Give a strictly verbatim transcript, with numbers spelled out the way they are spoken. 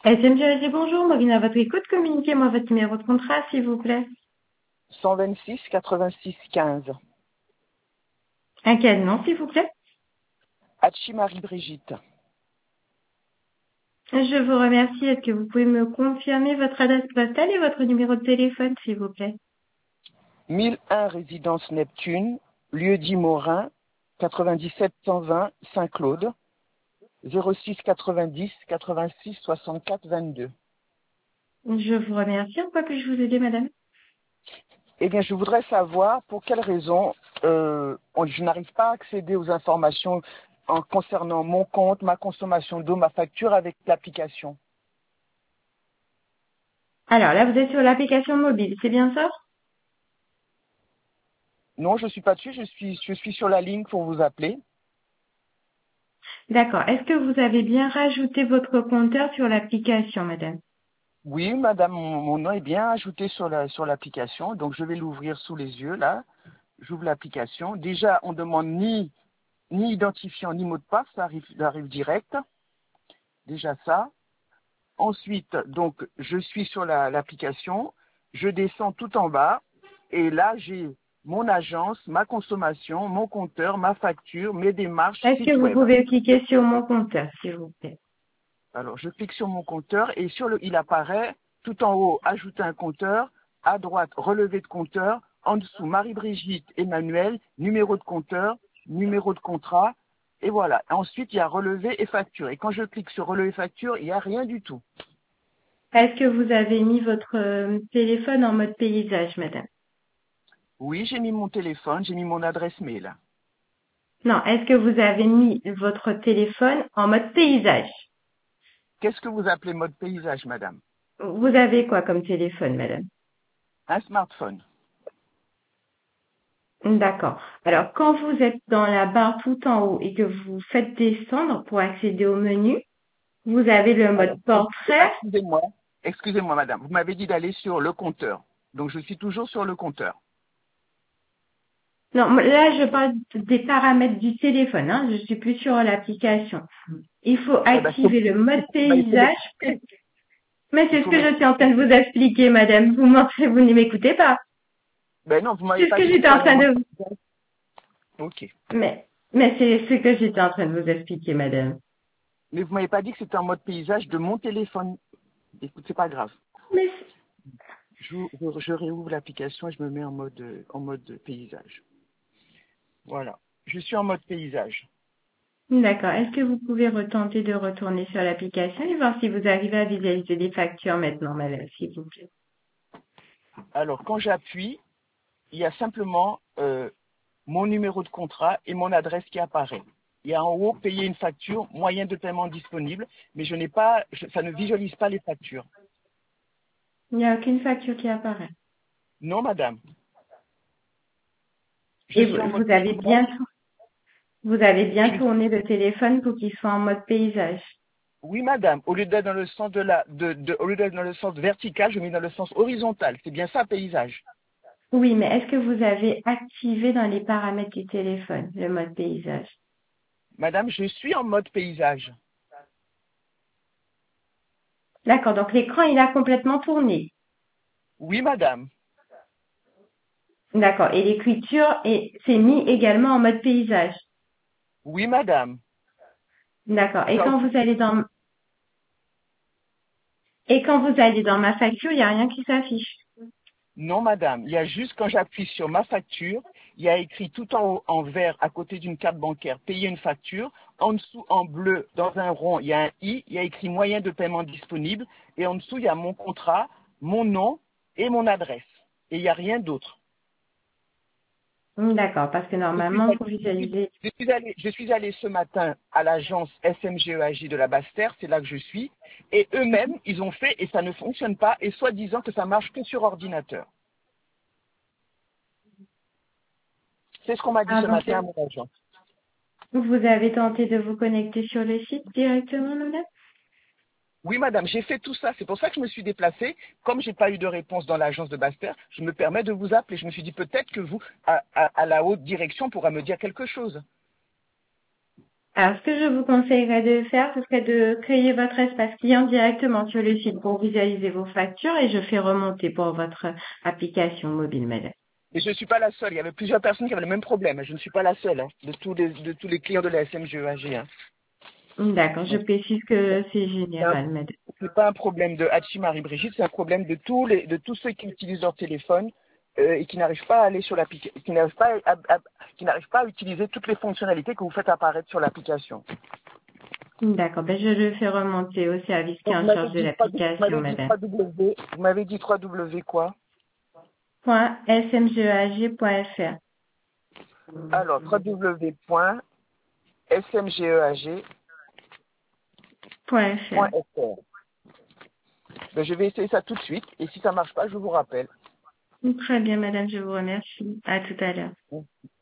S M G A G, bonjour, Marine à votre écoute, communiquez-moi votre numéro de contrat, s'il vous plaît. cent vingt-six quatre-vingt-six quinze. Un cadenas, s'il vous plaît. Hachi Marie-Brigitte. Je vous remercie. Est-ce que vous pouvez me confirmer votre adresse postale et votre numéro de téléphone, s'il vous plaît? mille un résidence Neptune, lieu-dit Morin, quatre-vingt-dix-sept cent vingt Saint-Claude, zéro six quatre-vingt-dix quatre-vingt-six soixante-quatre vingt-deux. Je vous remercie. En quoi puis-je vous aider, madame? Eh bien, je voudrais savoir pour quelle raison euh, on- je n'arrive pas à accéder aux informations en concernant mon compte, ma consommation d'eau, ma facture avec l'application. Alors là, vous êtes sur l'application mobile, c'est bien ça? Non, je ne suis pas dessus, je suis, je suis sur la ligne pour vous appeler. D'accord. Est-ce que vous avez bien rajouté votre compteur sur l'application, madame? Oui, madame, mon, mon nom est bien ajouté sur la sur l'application, donc je vais l'ouvrir sous les yeux là. J'ouvre l'application. Déjà, on demande ni ni identifiant ni mot de passe, ça arrive, ça arrive direct. Déjà ça. Ensuite, donc je suis sur la- l'application, je descends tout en bas et là j'ai mon agence, ma consommation, mon compteur, ma facture, mes démarches, Est-ce que site vous web. pouvez cliquer sur mon compteur, s'il vous plaît? Alors, je clique sur mon compteur et sur le, il apparaît tout en haut, ajouter un compteur, à droite, relevé de compteur, en dessous, Marie-Brigitte, Emmanuel, numéro de compteur, numéro de contrat, et voilà. Ensuite, il y a relevé et facture. Et quand je clique sur relevé et facture, il n'y a rien du tout. Est-ce que vous avez mis votre euh, téléphone en mode paysage, madame? Oui, j'ai mis mon téléphone, j'ai mis mon adresse mail. Non, est-ce que vous avez mis votre téléphone en mode paysage? Qu'est-ce que vous appelez mode paysage, madame? Vous avez quoi comme téléphone, madame? Un smartphone. D'accord. Alors, quand vous êtes dans la barre tout en haut et que vous faites descendre pour accéder au menu, vous avez le mode Alors, portrait. excusez-moi, excusez-moi, madame. Vous m'avez dit d'aller sur le compteur. Donc, je suis toujours sur le compteur. Non, là, je parle des paramètres du téléphone, hein. Je suis plus sur l'application. Il faut Eh ben, faut- activer le mode ben, il faut paysage. m'expliquer. Mais Il c'est ce faut que je suis m'expliquer. en train de vous expliquer, madame. Vous m'entrez, vous ne m'écoutez pas. Ben non, vous m'avez C'est ce pas que dit que j'étais c'était en un train mode. de, Ok. mais, mais c'est ce que j'étais en train de vous expliquer, madame. Mais vous m'avez pas dit que c'était un mode paysage de mon téléphone. Écoute, c'est pas grave. Mais Je, je- je réouvre l'application et je me mets en mode euh, en mode paysage. Voilà. Je suis en mode paysage. D'accord. Est-ce que vous pouvez retenter de retourner sur l'application et voir si vous arrivez à visualiser les factures maintenant, madame, s'il vous plaît? Alors quand j'appuie, il y a simplement euh, mon numéro de contrat et mon adresse qui apparaît. Il y a en haut payer une facture, moyen de paiement disponible, mais je n'ai pas, je- ça ne visualise pas les factures. Il n'y a aucune facture qui apparaît. Non, madame. Je Et suis en vous, mode vous avez paysage. bien, vous avez bien Je- tourné le téléphone pour qu'il soit en mode paysage. Oui, madame. Au lieu d'être dans le sens de la, de, de- au lieu d'être dans le sens vertical, je mets dans le sens horizontal. C'est bien ça, paysage. Oui, mais est-ce que vous avez activé dans les paramètres du téléphone le mode paysage? Madame, je suis en mode paysage. D'accord. Donc l'écran, il a complètement tourné. Oui, madame. D'accord. Et l'écriture est, s'est mis également en mode paysage. Oui, madame. D'accord. Et Ça quand aussi. vous allez dans, et quand vous allez dans ma facture, il n'y a rien qui s'affiche. Non, madame. Il y a juste quand j'appuie sur ma facture, il y a écrit tout en haut en vert à côté d'une carte bancaire, payer une facture. En dessous, en bleu, dans un rond, il y a un i. Il y a écrit moyen de paiement disponible. Et en dessous, il y a mon contrat, mon nom et mon adresse. Et il n'y a rien d'autre. D'accord. Parce que Je suis normalement, allé, pour je suis- visualiser. je suis allé- je suis allé ce matin à l'agence S M G E A J de la Basse-Terre, c'est là que je suis, et eux-mêmes, ils ont fait et ça ne fonctionne pas, et soi-disant que ça marche que sur ordinateur. C'est ce qu'on m'a dit Ah, ce donc, matin à mon agent. vous avez tenté de vous connecter sur le site directement, madame? Oui, madame, j'ai fait tout ça. C'est pour ça que je me suis déplacée. Comme j'ai pas eu de réponse dans l'agence de Basse-Terre, je me permets de vous appeler. Je me suis dit peut-être que vous, à, à- à la haute direction, pourra me dire quelque chose. Alors, ce que je vous conseillerais de faire, ce serait de créer votre espace client directement sur le site pour visualiser vos factures et je fais remonter pour votre application mobile, madame. Et je ne suis pas la seule. Il y avait plusieurs personnes qui avaient le même problème. Je ne suis pas la seule hein, de, tous les, de tous les clients de la S M G E A G. Hein. D'accord, je Donc, précise que c'est général, madame. ce n'est pas un problème de Hachi Marie-Brigitte, c'est un problème de tous, les, de tous ceux qui utilisent leur téléphone euh, et qui n'arrivent pas à aller sur l'application, qui n'arrivent pas à, à- qui n'arrivent pas à utiliser toutes les fonctionnalités que vous faites apparaître sur l'application. D'accord, ben je le fais remonter au service qui est Donc, vous en m'avez charge de dit, trois- vous l'application, m'avez dit madame. trois W, vous m'avez dit trois W quoi? Point smgeag.fr. Alors, w point s m g e a g Point point .fr. f r. Ben, je vais essayer ça tout de suite et si ça marche pas, je vous rappelle. Très bien, madame, je vous remercie. À tout à l'heure.